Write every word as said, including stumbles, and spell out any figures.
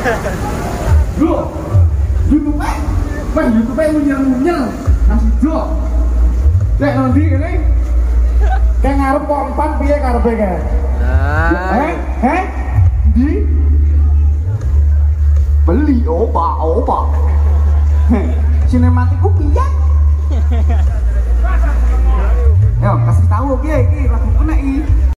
Bro, YouTube eh, wah YouTube eh munyel-munyel, nasi do. Cek nanti ini, kayak ngarep pompan piye karepe kae? Nah, Eh, eh, di beli oba oba. Sinematiku piye? Yo, kasih tahu piye iki lagu kena iki.